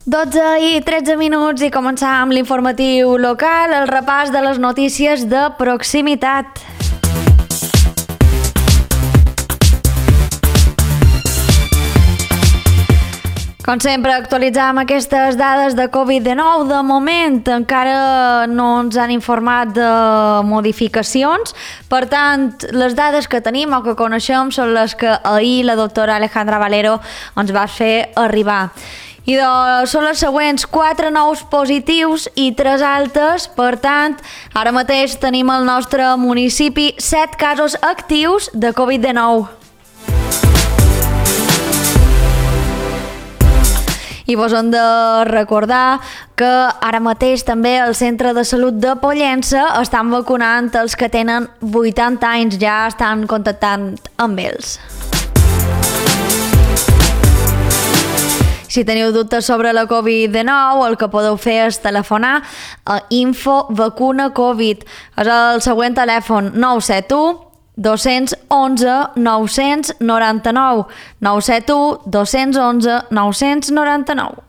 12:13 i començar amb l'informatiu local, el repàs de les notícies de proximitat. Com sempre, actualitzam aquestes dades de Covid-19. De moment encara no ens han informat de modificacions. Per tant, les dades que tenim o que coneixem són les que ahir la doctora Alejandra Valero ens va fer arribar. I són les següents: 4 nous positius i 3 altes. Per tant, ara mateix tenim al nostre municipi 7 casos actius de Covid-19. I vos hem de recordar que ara mateix també al Centre de Salut de Pollença estan vacunant els que tenen 80 anys, ja estan contactant amb ells. Si teniu dubtes sobre la Covid-19, el que podeu fer és telefonar a Info Vacuna Covid. És el següent telèfon: 971 211 999, 971 211 999.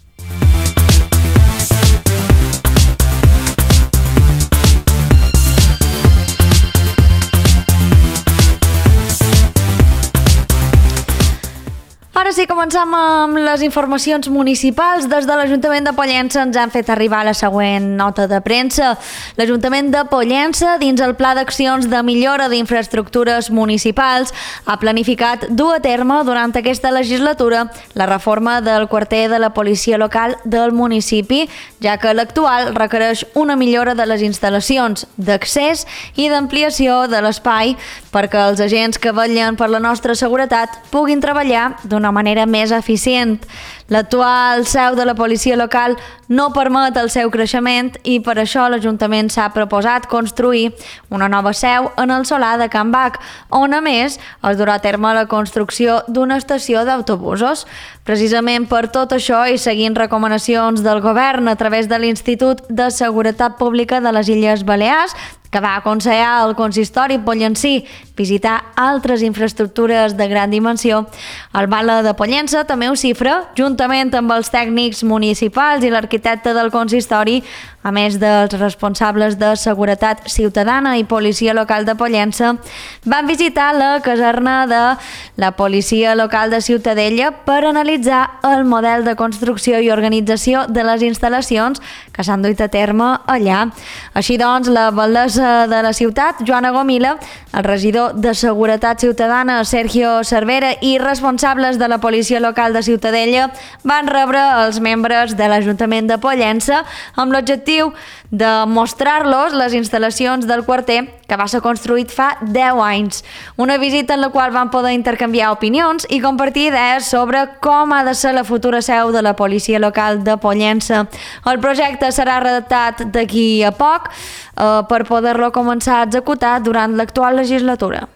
Ara sí, comencem amb les informacions municipals. Des de l'Ajuntament de Pollença ens han fet arribar la següent nota de premsa. L'Ajuntament de Pollença, dins el Pla d'Accions de Millora d'Infraestructures Municipals, ha planificat dur a terme durant aquesta legislatura la reforma del quarter de la policia local del municipi, ja que l'actual requereix una millora de les instal·lacions, d'accés i d'ampliació de l'espai perquè els agents que vetllen per la nostra seguretat puguin treballar d'una manera més eficient. L'actual seu de la policia local no permet el seu creixement i per això l'Ajuntament s'ha proposat construir una nova seu en el solar de Can Bac, on a més es durà a terme la construcció d'una estació d'autobusos. Precisament per tot això i seguint recomanacions del govern a través de l'Institut de Seguretat Pública de les Illes Balears, que va aconsellar al consistori pollencí visitar altres infraestructures de gran dimensió, el Bala de Pollença també ho xifra, juntament amb els tècnics municipals i l'arquitecte del consistori, a més dels responsables de seguretat ciutadana i policia local de Pollença, van visitar la caserna de la policia local de Ciutadella per analitzar el model de construcció i organització de les instal·lacions que s'han duit a terme allà. Així doncs, la alcaldessa de la ciutat, Joana Gomila, el regidor de Seguretat Ciutadana, Sergio Cervera, i responsables de la policia local de Ciutadella van rebre els membres de l'Ajuntament de Pollença amb l'objectiu de mostrar-los les instal·lacions del quarter que va ser construït fa 10 anys. Una visita en la qual van poder intercanviar opinions i compartir idees sobre com ha de ser la futura seu de la policia local de Pollença. El projecte serà redactat d'aquí a poc per poder-lo començar a executar durant l'actual legislatura.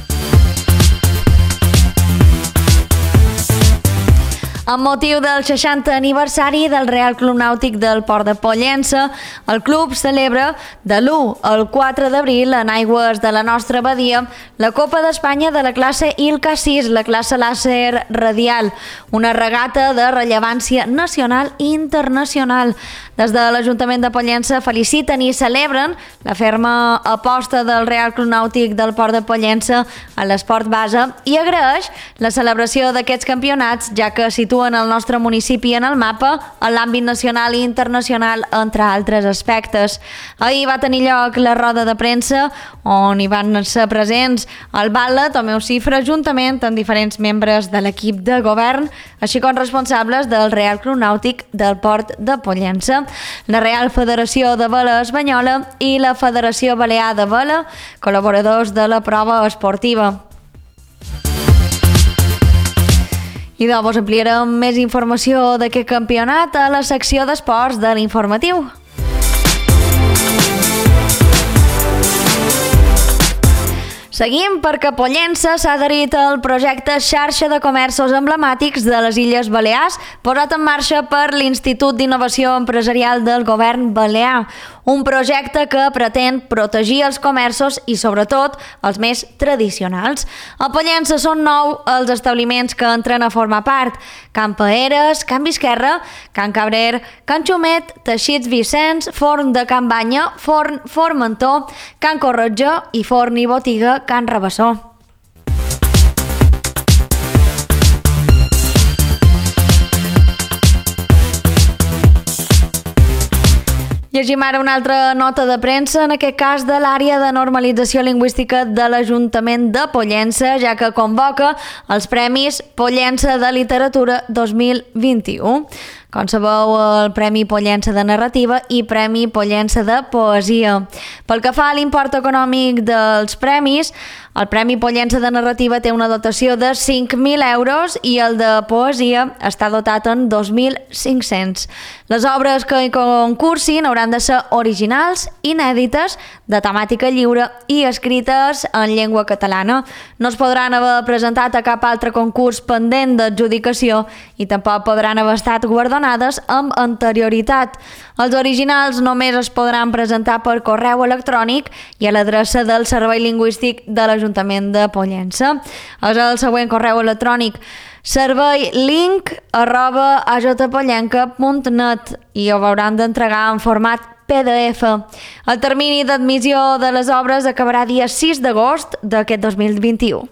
Amb motiu del 60 aniversari del Real Club Nàutic del Port de Pollença, el club celebra de l'1 al 4 d'abril en aigües de la nostra badia la Copa d'Espanya de la classe ILCA 6, la classe làser radial, una regata de rellevància nacional i internacional. Des de l'Ajuntament de Pollença feliciten i celebren la ferma aposta del Real Club Nàutic del Port de Pollença a l'esport base i agraeix la celebració d'aquests campionats, ja que situen el nostre municipi en el mapa en l'àmbit nacional i internacional, entre altres aspectes. Ahir va tenir lloc la roda de premsa on hi van ser presents el Bala, Tomeu Cifra, juntament amb diferents membres de l'equip de govern, així com responsables del Real Club Nàutic del Port de Pollença, la Real Federació de Vela Espanyola i la Federació Balear de Vela, col·laboradors de la prova esportiva. I vos ampliarem més informació d'aquest campionat a la secció d'esports de l'informatiu. Seguim perquè Pollença s'ha adherit al projecte Xarxa de Comerços Emblemàtics de les Illes Balears, posat en marxa per l'Institut d'Innovació Empresarial del Govern Balear, un projecte que pretén protegir els comerços i, sobretot, els més tradicionals. A Pollença són 9 els establiments que entren a formar part: Can Paeres, Can Visquerra, Can Cabrer, Can Xumet, Teixits Vicenç, Forn de Can Banya, Forn Formentor, Can Corretja i Forn i Botiga Can Rabassó. Llegim ara una altra nota de premsa, en aquest cas de l'àrea de normalització lingüística de l'Ajuntament de Pollença, ja que convoca els Premis Pollença de Literatura 2021. Com sabeu, el Premi Pollença de Narrativa i Premi Pollença de Poesia. Pel que fa a l'import econòmic dels premis, el Premi Pollença de Narrativa té una dotació de 5.000 euros i el de Poesia està dotat en 2.500. Les obres que hi concursin hauran de ser originals, inèdites, de temàtica lliure i escrites en llengua catalana. No es podran haver presentat a cap altre concurs pendent d'adjudicació i tampoc podran haver estat guardonades amb anterioritat. Els originals només es podran presentar per correu electrònic i a l'adreça del Servei Lingüístic de l'Ajuntament de Pollença. És el següent correu electrònic: serveilink@ajpollenca.net i ho hauran d'entregar en format PDF. El termini d'admissió de les obres acabarà dia 6 d'agost d'aquest 2021.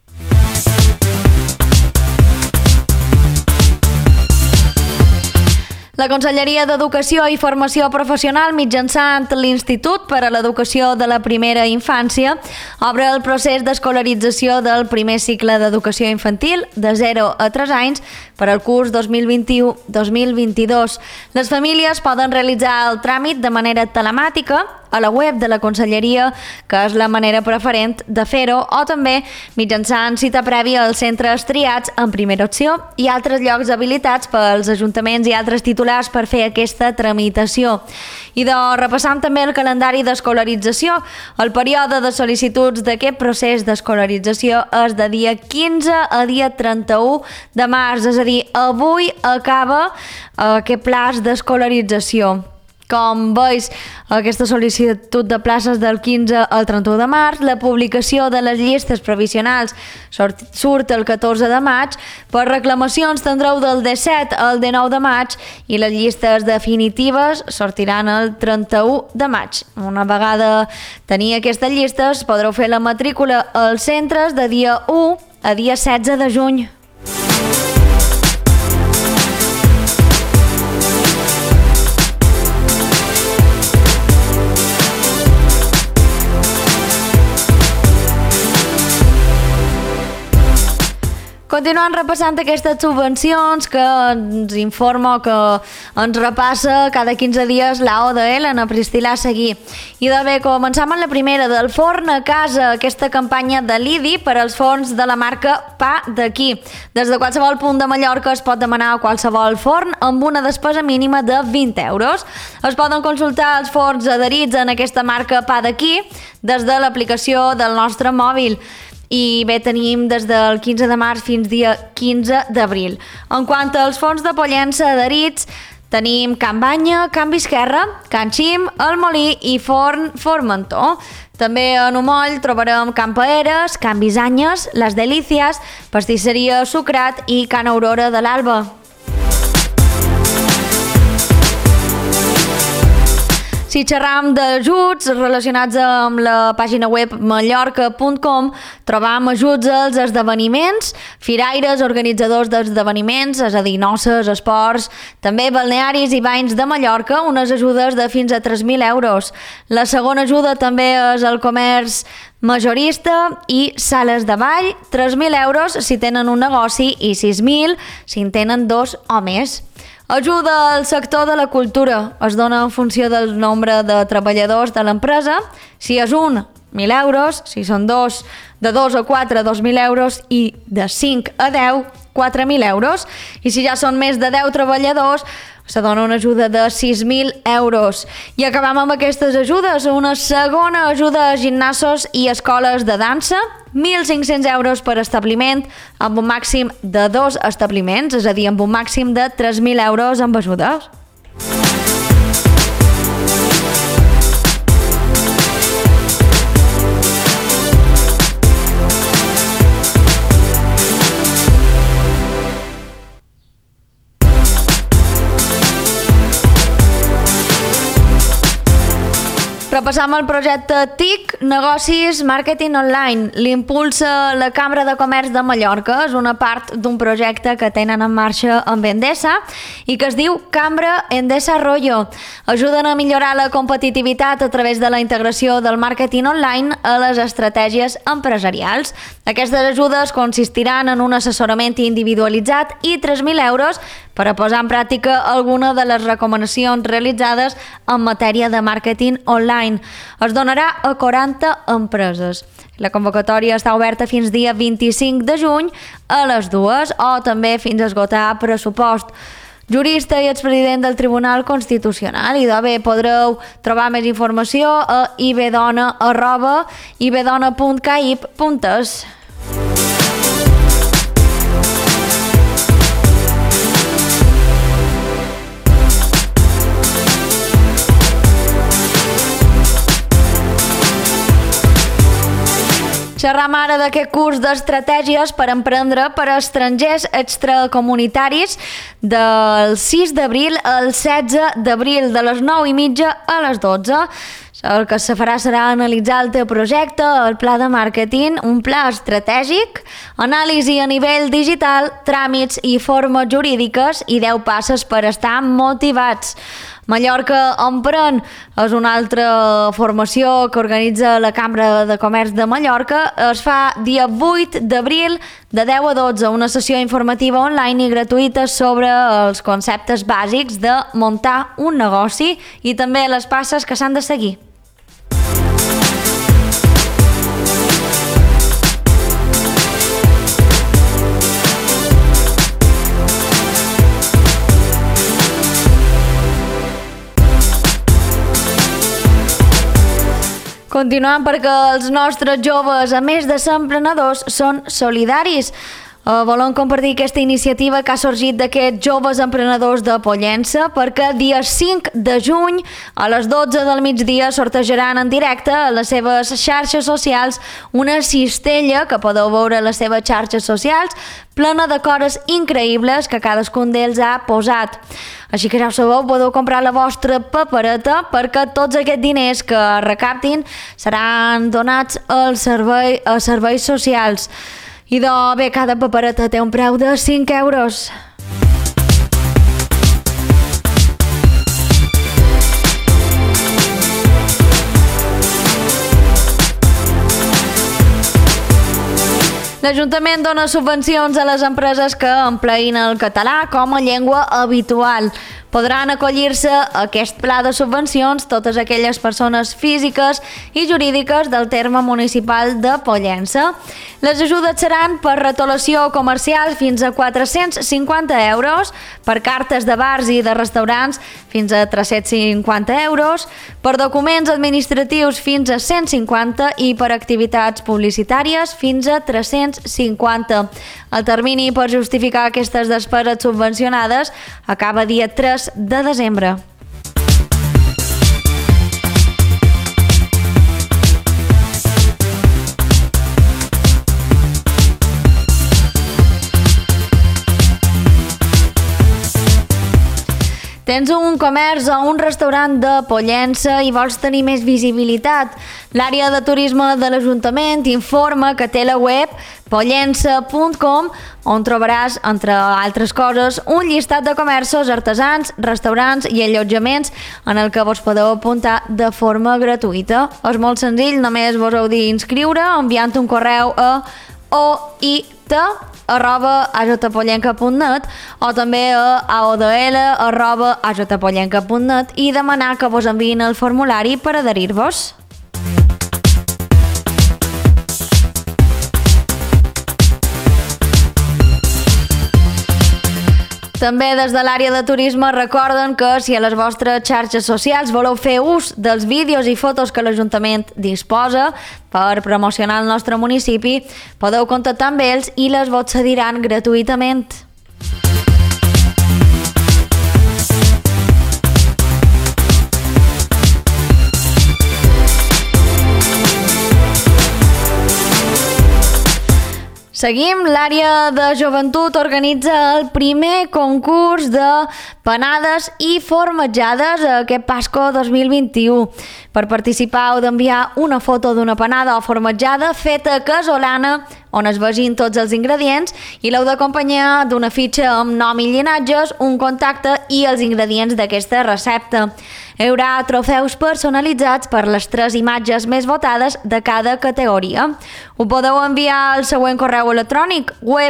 La Conselleria d'Educació i Formació Professional, mitjançant l'Institut per a l'Educació de la Primera Infància, obre el procés d'escolarització del primer cicle d'educació infantil de 0 a 3 anys per al curs 2021-2022. Les famílies poden realitzar el tràmit de manera telemàtica a la web de la Conselleria, que és la manera preferent de fer-ho, o també mitjançant cita prèvia als centres triats en primera opció i altres llocs habilitats pels ajuntaments i altres titulars per fer aquesta tramitació. I repassam també el calendari d'escolarització. El període de sol·licituds d'aquest procés d'escolarització és de dia 15 a dia 31 de març, és a dir, avui acaba aquest plaç d'escolarització. Com veus, aquesta sol·licitud de places del 15 al 31 de març, la publicació de les llistes provisionals surt el 14 de maig, per reclamacions tindreu del 17 al 19 de maig i les llistes definitives sortiran el 31 de maig. Una vegada tenir aquestes llistes, podreu fer la matrícula als centres de dia 1 a dia 16 de juny. Continuant repassant aquestes subvencions que ens informa, que ens repassa cada 15 dies la ODL, Ana Priscila Seguí. I de bé, començam amb la primera, del forn a casa, aquesta campanya de l'IDI per als forns de la marca Pa d'aquí. Des de qualsevol punt de Mallorca es pot demanar a qualsevol forn amb una despesa mínima de 20 euros. Es poden consultar els forns adherits en aquesta marca Pa d'aquí des de l'aplicació del nostre mòbil. I bé, tenim des del 15 de març fins dia 15 d'abril. En quant als forns de Pollença adherits, tenim Can Banya, Can Visquerra, Can Xim, El Molí i Forn Formentor. També a Numoll trobarem Can Paeres, Can Bisanyes, Les Delícies, Pastisseria Sucrat i Can Aurora de l'Alba. Si xerram d'ajuts relacionats amb la pàgina web mallorca.com, trobam ajuts als esdeveniments, firaires, organitzadors d'esdeveniments, és a dir, noces, esports, també balnearis i banys de Mallorca, unes ajudes de fins a 3.000 euros. La segona ajuda també és el comerç majorista i sales de ball, 3.000 euros si tenen un negoci i 6.000 si en tenen 2 o més. Ajuda al sector de la cultura. Es dona en funció del nombre de treballadors de l'empresa. Si és un, 1.000 euros. Si són dos, de 2 a 4, 2.000 euros. I de 5 a 10, 4.000 euros. I si ja són més de 10 treballadors, se dona una ajuda de 6.000 euros. I acabam amb aquestes ajudes. Una segona ajuda a gimnasos i escoles de dansa, 1.500 euros per establiment, amb un màxim de 2 establiments, és a dir, amb un màxim de 3.000 euros amb ajudes. Repassam el projecte TIC, Negocis Màrqueting Online. L'impulsa la Cambra de Comerç de Mallorca. És una part d'un projecte que tenen en marxa amb Endesa i que es diu Cambra en Desarrollo. Ajuden a millorar la competitivitat a través de la integració del màrqueting online a les estratègies empresarials. Aquestes ajudes consistiran en un assessorament individualitzat i 3.000 euros per a posar en pràctica alguna de les recomanacions realitzades en matèria de màrqueting online. Es donarà a 40 empreses. La convocatòria està oberta fins dia 25 de juny a les 2 o també fins a esgotar pressupost. Jurista i expresident del Tribunal Constitucional. I bé, podreu trobar més informació a ibdona@ibdona.caip.es. Xerram ara d'aquest curs d'estratègies per emprendre per a estrangers extracomunitaris del 6 d'abril al 16 d'abril, de les 9:30 a les 12. El que se farà serà analitzar el teu projecte, el pla de màrqueting, un pla estratègic, anàlisi a nivell digital, tràmits i formes jurídiques i 10 passes per estar motivats. Mallorca Emprèn és una altra formació que organitza la Cambra de Comerç de Mallorca. Es fa dia 8 d'abril de 10 a 12, una sessió informativa online i gratuïta sobre els conceptes bàsics de muntar un negoci i també les passes que s'han de seguir. Continuant perquè els nostres joves, a més de ser emprenedors, són solidaris. Volem compartir aquesta iniciativa que ha sorgit d'aquests joves emprenedors de Pollença perquè dia 5 de juny a les 12 del migdia sortejaran en directe a les seves xarxes socials una cistella que podeu veure a les seves xarxes socials plena de coses increïbles que cadascun d'ells ha posat. Així que ja ho sabeu, podeu comprar la vostra papereta perquè tots aquests diners que recaptin seran donats als serveis socials. I bé, cada papereta té un preu de 5 euros. L'Ajuntament dona subvencions a les empreses que empleïn el català com a llengua habitual. Podran acollir-se a aquest pla de subvencions totes aquelles persones físiques i jurídiques del terme municipal de Pollença. Les ajudes seran per retolació comercial fins a 450 euros, per cartes de bars i de restaurants fins a 350 euros, per documents administratius fins a 150 i per activitats publicitàries fins a 350. El termini per justificar aquestes despeses subvencionades acaba dia 3 de desembre. Tens un comerç o un restaurant de Pollença i vols tenir més visibilitat? L'àrea de turisme de l'Ajuntament informa que té la web pollença.com on trobaràs, entre altres coses, un llistat de comerços, artesans, restaurants i allotjaments en el que vos podeu apuntar de forma gratuïta. És molt senzill, només vos heu d'inscriure enviant un correu a oit@ajpollenca.net o també a aodl@ajpollenca.net i demanar que vos enviïn el formulari per adherir-vos. També des de l'àrea de turisme recorden que si a les vostres xarxes socials voleu fer ús dels vídeos i fotos que l'Ajuntament disposa per promocionar el nostre municipi, podeu contactar amb ells i les vos cediran gratuïtament. Seguim, l'àrea de joventut organitza el primer concurs de panades i formatjades aquest Pasco 2021. Per participar heu d'enviar una foto d'una panada o formatjada feta casolana on es vegin tots els ingredients i l'heu d'acompanyar d'una fitxa amb nom i llinatges, un contacte i els ingredients d'aquesta recepta. Hi haurà trofeus personalitzats per les 3 imatges més votades de cada categoria. Ho podeu enviar al següent correu electrònic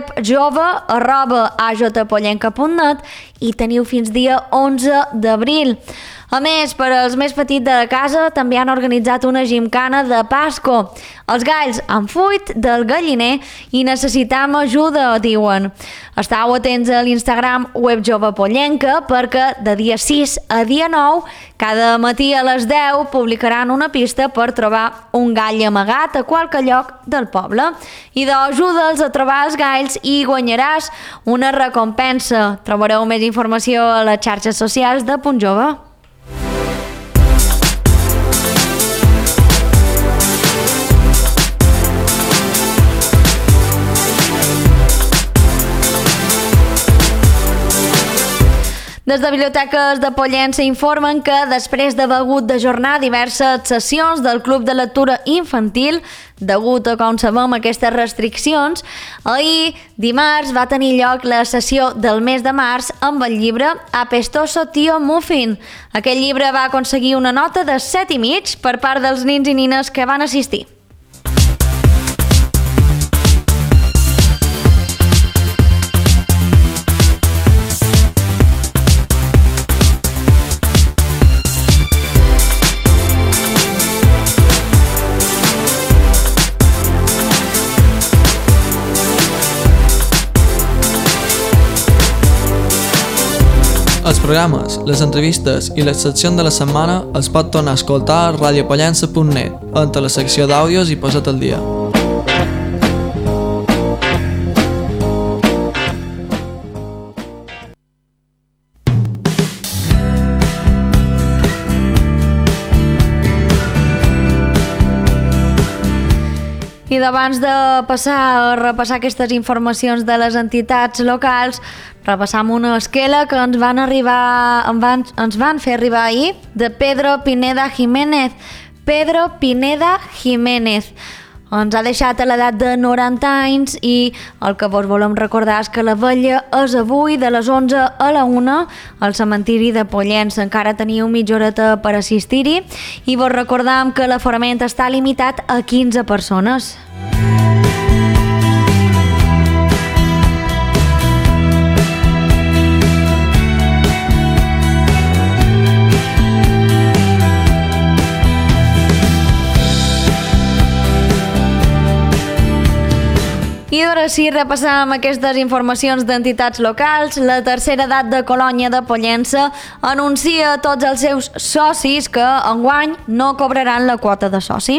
webjove@ajpollenca.net i teniu fins dia 11 d'abril. A més, per als més petits de la casa també han organitzat una gimcana de Pasco. Els galls han fuit del galliner i necessitam ajuda, diuen. Estau atents a l'Instagram webjovepollenca perquè de dia 6 a dia 9, cada matí a les 10, publicaran una pista per trobar un gall amagat a qualque lloc del poble. I ajuda'ls a trobar els galls i guanyaràs una recompensa. Trobareu més informació a les xarxes socials de Punt Jove. Des de Biblioteques de Pollença informen que després d'haver hagut d'ajornar diverses sessions del Club de Lectura Infantil, degut a, com sabem, aquestes restriccions, ahir, dimarts, va tenir lloc la sessió del mes de març amb el llibre Apestoso Tío Muffin. Aquest llibre va aconseguir una nota de 7,5 per part dels nins i nines que van assistir. Els programes, les entrevistes i les seccions de la setmana es pot tornar a escoltar a radiopollença.net, entre la secció d'àudios i Posa't al dia. I d'abans de passar a repassar aquestes informacions de les entitats locals, repassam una esquela que ens van fer arribar ahir de Pedro Pineda Jiménez. Pedro Pineda Jiménez ens ha deixat a l'edat de 90 anys i el que vos volem recordar és que la vetlla és avui de les 11 a la 1 al cementiri de Pollença. Encara teniu mitja horeta per assistir-hi i vos recordam que l'aforament està limitat a 15 persones. I ara sí, repassam aquestes informacions d'entitats locals. La tercera edat de Colònia de Pollença anuncia a tots els seus socis que enguany no cobraran la quota de soci.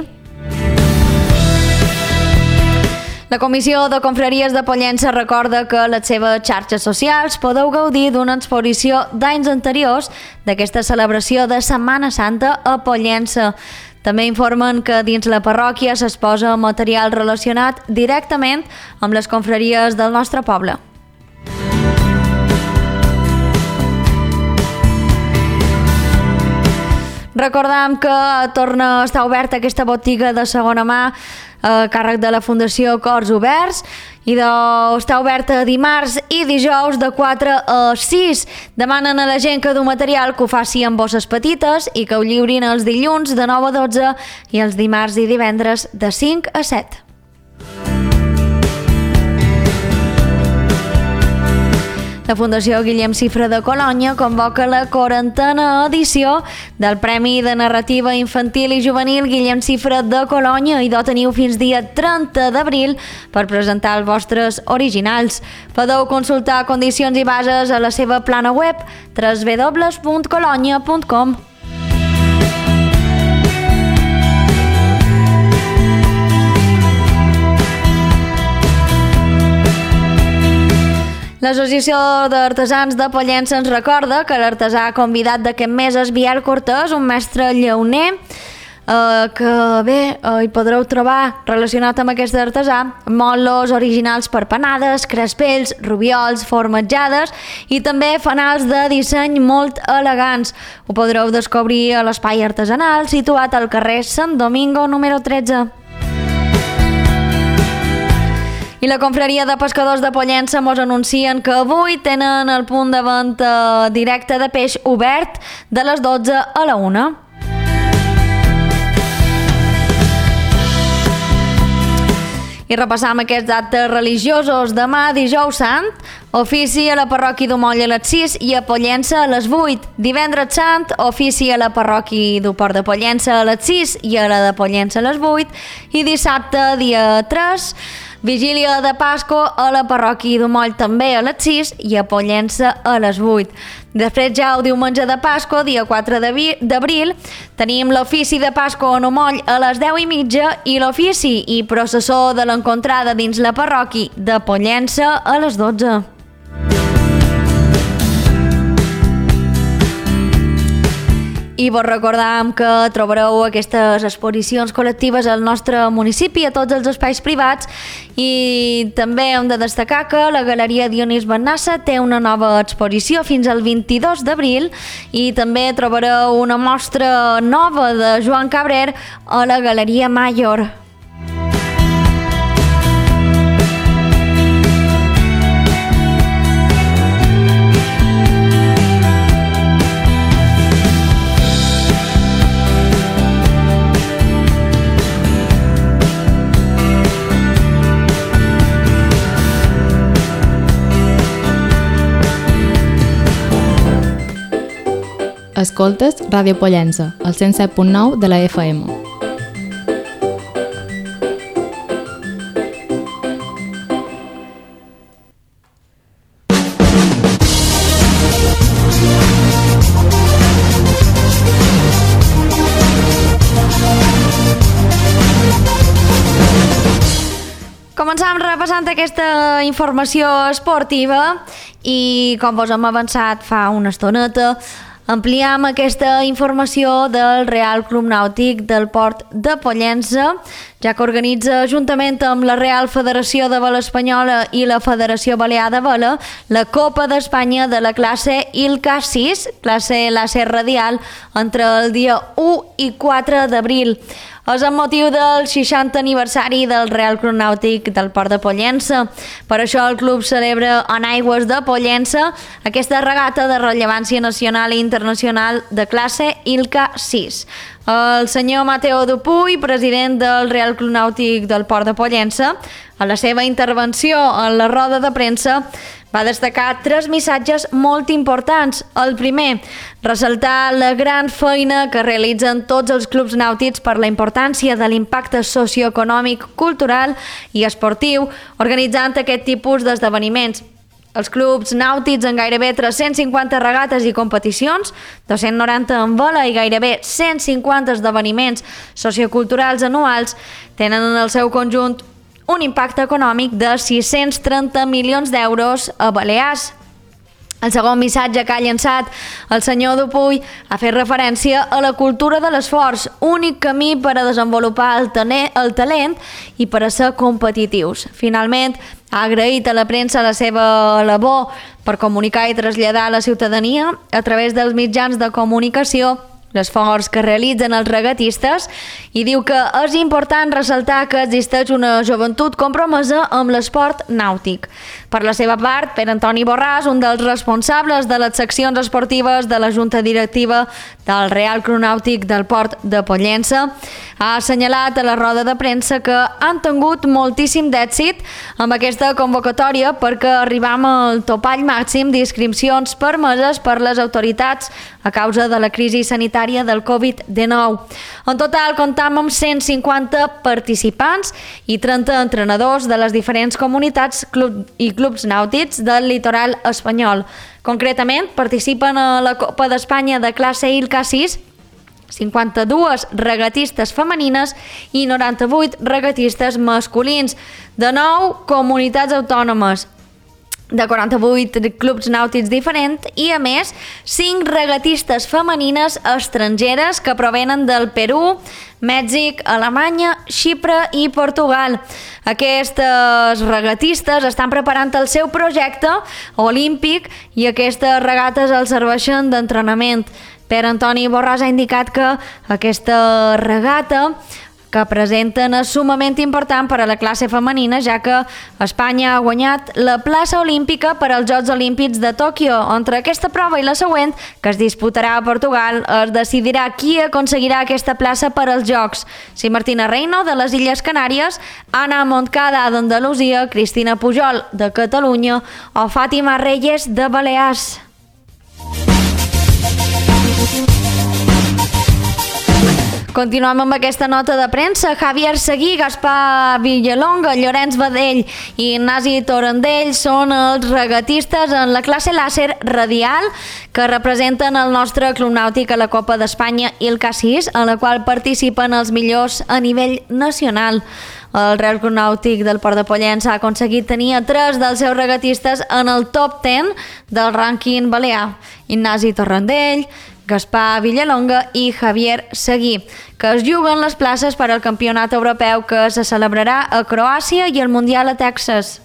La Comissió de Confraries de Pollença recorda que a les seves xarxes socials podeu gaudir d'una exposició d'anys anteriors d'aquesta celebració de Setmana Santa a Pollença. També informen que dins la parròquia s'exposa material relacionat directament amb les confraries del nostre poble. Recordam que torna a estar oberta aquesta botiga de segona mà a càrrec de la Fundació Cors Oberts i està oberta dimarts i dijous de 4 a 6. Demanen a la gent que du material que ho faci amb bosses petites i que ho lliurin els dilluns de 9 a 12 i els dimarts i divendres de 5 a 7. La Fundació Guillem Cifra de Colònia convoca la 40a edició del Premi de Narrativa Infantil i Juvenil Guillem Cifra de Colònia i teniu fins dia 30 d'abril per presentar els vostres originals. Podeu consultar condicions i bases a la seva plana web www.colonia.com. L'Associació d'Artesans de Pollença ens recorda que l'artesà convidat d'aquest mes és Biel Cortés, un mestre llauner. que bé, hi podreu trobar relacionat amb aquest artesà motllos originals per panades, crespells, rubiols, formatjades i també fanals de disseny molt elegants. Ho podreu descobrir a l'espai artesanal situat al carrer Sant Domingo número 13. I la confraria de pescadors de Pollença mos anuncien que avui tenen el punt de venda directe de peix obert de les 12 a la 1. I repassam aquests actes religiosos. Demà, dijous sant, ofici a la parròquia d'Omoll a les 6 i a Pollença a les 8. Divendres sant, ofici a la parròquia d'Uport de Pollença a les 6 i a la de Pollença a les 8. I dissabte, dia 3, vigília de Pasqua a la parròquia d'Omoll també a les 6 i a Pollença a les 8. Després ja el diumenge de Pasqua, dia 4 d'abril, tenim l'ofici de Pasqua en Omoll a les 10:30 i l'ofici i processó de l'encontrada dins la parròquia de Pollença a les 12. I vos recordam que trobareu aquestes exposicions col·lectives al nostre municipi, a tots els espais privats, i també hem de destacar que la Galeria Dionís Bennassa té una nova exposició fins al 22 d'abril i també trobareu una mostra nova de Joan Cabrer a la Galeria Mayor. Escoltes Ràdio Pollença, al 107.9 de la FM. Començam repassant aquesta informació esportiva i, com vos hem avançat fa una estoneta, ampliam aquesta informació del Real Club Nàutic del Port de Pollença, ja que organitza, juntament amb la Real Federació de Vela Espanyola i la Federació Balear de Vela, la Copa d'Espanya de la classe ILCA 6, classe làser radial, entre el dia 1 i 4 d'abril. És amb motiu del 60 aniversari del Real Club Nàutic del Port de Pollença. Per això el club celebra en aigües de Pollença aquesta regata de rellevància nacional i internacional de classe ILCA 6. El senyor Mateo Dupuy, president del Real Club Nàutic del Port de Pollença, a la seva intervenció en la roda de premsa, va destacar 3 missatges molt importants. El primer, ressaltar la gran feina que realitzen tots els clubs nàutics per la importància de l'impacte socioeconòmic, cultural i esportiu organitzant aquest tipus d'esdeveniments. Els clubs nàutics en gairebé 350 regates i competicions, 290 en vela i gairebé 150 esdeveniments socioculturals anuals tenen en el seu conjunt un impacte econòmic de 630 milions d'euros a Balears. El segon missatge que ha llançat el senyor Dupuy ha fet referència a la cultura de l'esforç, únic camí per a desenvolupar el talent i per a ser competitius. Finalment, ha agraït a la premsa la seva labor per comunicar i traslladar a la ciutadania a través dels mitjans de comunicació l'esforç que realitzen els regatistes i diu que és important ressaltar que existeix una joventut compromesa amb l'esport nàutic. Per la seva part, Pere Antoni Borràs, un dels responsables de les seccions esportives de la Junta Directiva del Real Club Nàutic del Port de Pollença, ha assenyalat a la roda de premsa que han tingut moltíssim d'èxit amb aquesta convocatòria perquè arribam al topall màxim d'inscripcions permeses per les autoritats a causa de la crisi sanitària del Covid-19. En total, comptam amb 150 participants i 30 entrenadors de les diferents comunitats i clubs nàutics del litoral espanyol. Concretament, participen a la Copa d'Espanya de classe ILCA 6 52 regatistes femenines i 98 regatistes masculins de 9 comunitats autònomes de 48 clubs nàutics diferents i, a més, 5 regatistes femenines estrangeres que provenen del Perú, Mèxic, Alemanya, Xipre i Portugal. Aquestes regatistes estan preparant el seu projecte olímpic i aquestes regates els serveixen d'entrenament. Pere Antoni Borràs ha indicat que aquesta regata que presenten és sumament important per a la classe femenina, ja que Espanya ha guanyat la plaça olímpica per als Jocs Olímpics de Tòquio. Entre aquesta prova i la següent, que es disputarà a Portugal, es decidirà qui aconseguirà aquesta plaça per als Jocs. Si Martina Reino, de les Illes Canàries, Anna Montcada, d'Andalusia, Cristina Pujol, de Catalunya o Fàtima Reyes, de Balears. Continuem amb aquesta nota de premsa. Javier Seguí, Gaspar Villalonga, Llorenç Badell i Ignasi Torendell són els regatistes en la classe làser radial que representen el nostre Club Nàutic a la Copa d'Espanya ILCA 6, en la qual participen els millors a nivell nacional. El Real Club Nàutic del Port de Pollença ha aconseguit tenir a 3 dels seus regatistes en el top 10 del rànquing balear: Ignasi Torendell, Gaspar Villalonga i Javier Seguí, que es juguen les places per al campionat europeu que se celebrarà a Croàcia i el Mundial a Texas.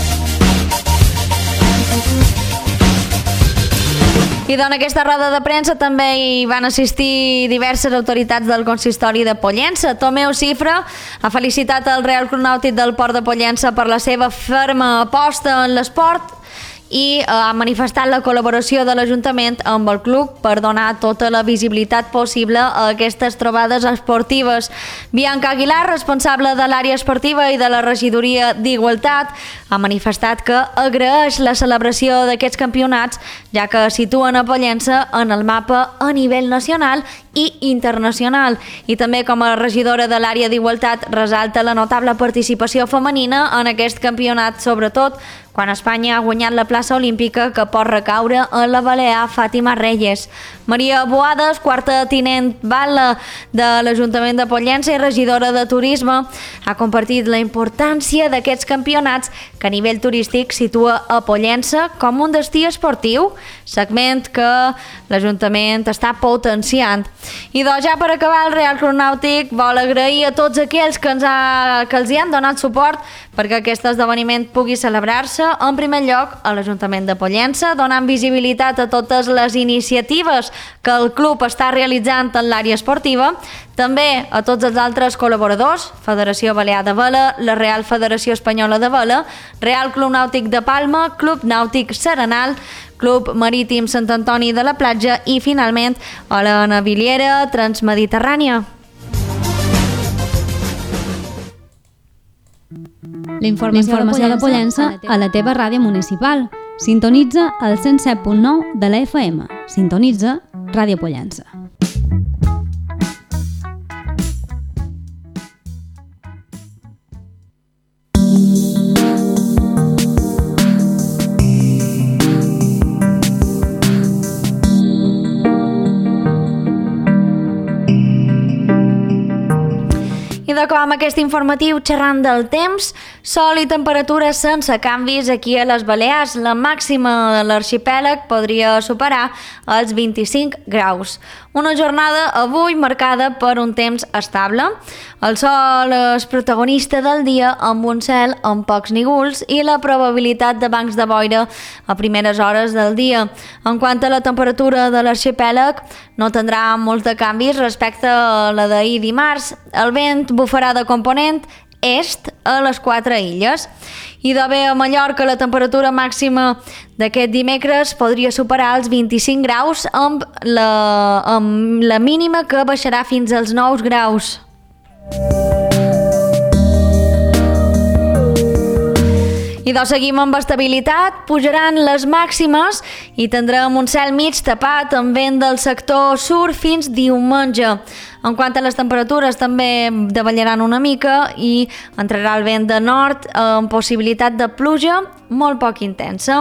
I en aquesta roda de premsa també hi van assistir diverses autoritats del consistori de Pollença. Tomeu Cifra ha felicitat el Real Club Nàutic del Port de Pollença per la seva ferma aposta en l'esport i ha manifestat la col·laboració de l'Ajuntament amb el club per donar tota la visibilitat possible a aquestes trobades esportives. Bianca Aguilar, responsable de l'àrea esportiva i de la regidoria d'Igualtat, ha manifestat que agraeix la celebració d'aquests campionats, ja que situen a Pollença en el mapa a nivell nacional i internacional. I també, com a regidora de l'àrea d'Igualtat, resalta la notable participació femenina en aquest campionat, sobretot quan Espanya ha guanyat la plaça olímpica que pot recaure a la balear Fàtima Reyes. Maria Boades, quarta tinent batlle de l'Ajuntament de Pollença i regidora de Turisme, ha compartit la importància d'aquests campionats que a nivell turístic situa a Pollença com un destí esportiu, segment que l'Ajuntament està potenciant. I doncs, ja per acabar, el Real Club Nàutic vol agrair a tots aquells que els hi han donat suport perquè aquest esdeveniment pugui celebrar-se. En primer lloc, a l'Ajuntament de Pollença, donant visibilitat a totes les iniciatives que el club està realitzant en l'àrea esportiva, també a tots els altres col·laboradors, Federació Balear de Vela, la Real Federació Espanyola de Vela, Real Club Nàutic de Palma, Club Nàutic Serenal, Club Marítim Sant Antoni de la Platja i, finalment, a la Naviliera Transmediterrània. La informació de Pollença a la teva ràdio municipal. Sintonitza el 107.9 de la FM. Sintonitza Ràdio Pollença. I d'acord amb aquest informatiu, xerrant del temps, sol i temperatures sense canvis aquí a les Balears. La màxima de l'arxipèlag podria superar els 25 graus. Una jornada avui marcada per un temps estable. El sol és protagonista del dia amb un cel amb pocs núvols i la probabilitat de bancs de boira a primeres hores del dia. En quant a la temperatura de l'arxipèlag, no tindrà molts de canvis respecte a la d'ahir dimarts. El vent bufarà de component est a les 4 illes. I de bé a Mallorca, la temperatura màxima d'aquest dimecres podria superar els 25 graus amb la mínima que baixarà fins als 9 graus. I doncs seguim amb estabilitat, pujaran les màximes i tindrem un cel mig tapat amb vent del sector sud fins diumenge. En quant a les temperatures, també davallaran una mica i entrarà el vent de nord amb possibilitat de pluja molt poc intensa.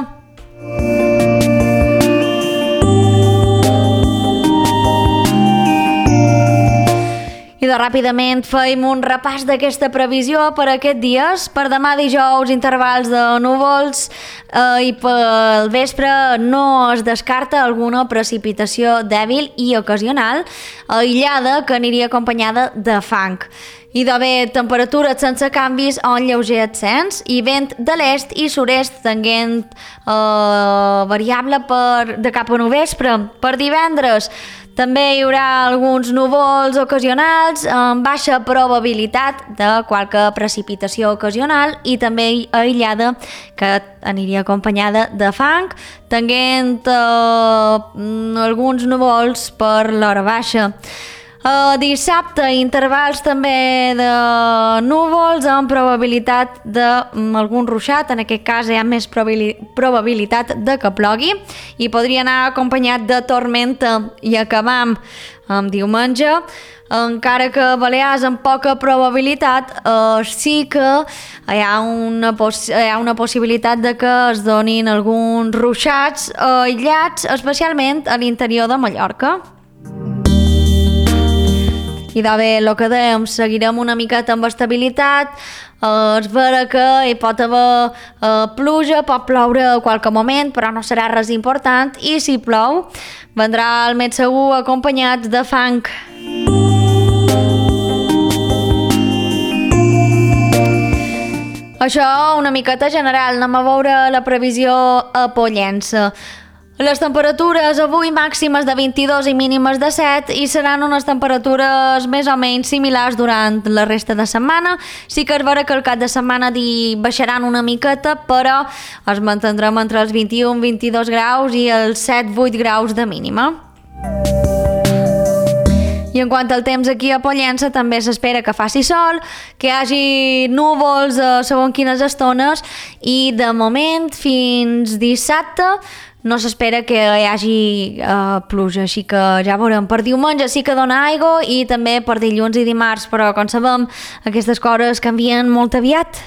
I I doncs ràpidament feim un repàs d'aquesta previsió per aquests dies. Per demà dijous, intervals de núvols i pel vespre no es descarta alguna precipitació dèbil i ocasional, aïllada, que aniria acompanyada de fang. I d'haver temperatures sense canvis o un lleuger ascens i vent de l'est i sud-est tenint variable de cap a novembre. Per divendres també hi haurà alguns núvols ocasionals amb baixa probabilitat de qualque precipitació ocasional i també aïllada, que aniria acompanyada de fang, tenint alguns núvols per l'hora baixa. Dissabte, intervals també de núvols amb probabilitat d'algun ruixat, en aquest cas hi ha més probabilitat de que plogui i podria anar acompanyat de tormenta. I acabam amb diumenge, encara que Balears amb poca probabilitat, sí que hi ha una possibilitat de que es donin alguns ruixats aïllats, especialment a l'interior de Mallorca. I bé, el que dèiem, seguirem una miqueta amb estabilitat. Es vera que hi pot haver pluja, pot ploure a qualque moment, però no serà res important, i si plou, vendrà el més segur acompanyat de fang. Això una miqueta general. Anem a veure la previsió a Pollença. Les temperatures avui màximes de 22 i mínimes de 7 i seran unes temperatures més o menys similars durant la resta de setmana. Sí que és vera que el cap de setmana baixaran una miqueta, però es mantindrem entre els 21-22 graus i els 7-8 graus de mínima. I en quant al temps aquí a Pollença, també s'espera que faci sol, que hi hagi núvols segons quines estones i de moment fins dissabte no s'espera que hi hagi pluja, així que ja veurem. Per diumenge sí que dona aigua i també per dilluns i dimarts, però com sabem aquestes coses canvien molt aviat.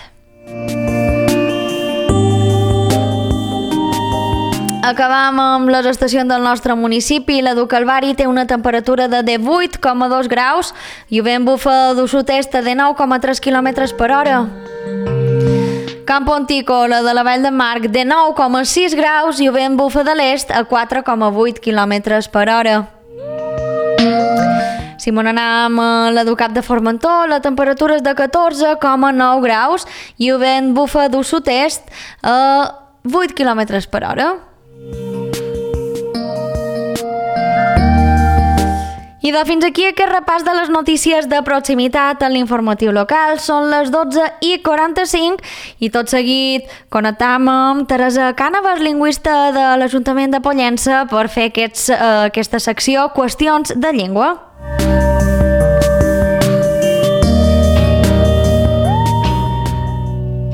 Acabam amb les estacions del nostre municipi. La Calvari té una temperatura de 18,2 graus i el vent bufa de sud-est a 19,3 km per hora. Campo Antico, la de la Vall de Marc, de 9,6 graus i el vent bufa de l'est a 4,8 km per hora. Si m'on anam a la Cap de Formentor, la temperatura és de 14,9 graus i el vent bufa de sud-est a 8 km per hora. I fins aquí aquest repàs de les notícies de proximitat en l'informatiu local. Són les 12:45 i tot seguit connectam amb Teresa Cànovas, lingüista de l'Ajuntament de Pollença, per fer aquesta secció Qüestions de llengua.